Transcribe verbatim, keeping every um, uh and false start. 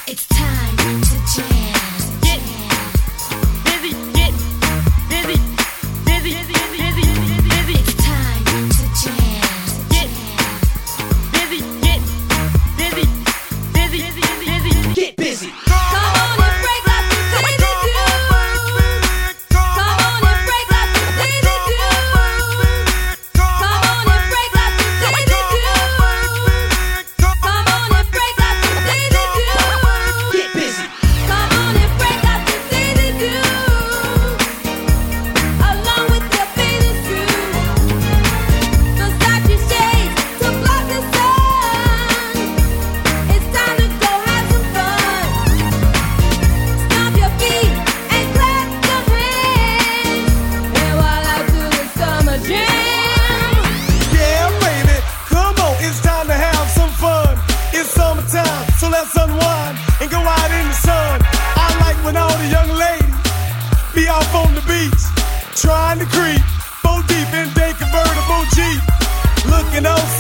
It's time to jam. Get busy, get busy, busy, busy, busy. It's time to jam. Get busy, get busy, busy, busy. Get busy. Come on and break up the dizzy groove. Come on and break up the dizzy groove. Come on and break up the dizzy groove. Come on and break up the dizzy groove. Get busy. Come on and break up the dizzy groove. Along with your business crew. Versace shades to block the sun. It's time to go have some fun. Stomp your feet and clap your hands. And while I do the summer jam. Yeah, baby, come on, it's time to have some fun. It's summertime, so let's unwind and go out in the sun. I like when all the young ladies be off on the beach, trying to creep, four deep in their convertible Jeep, looking all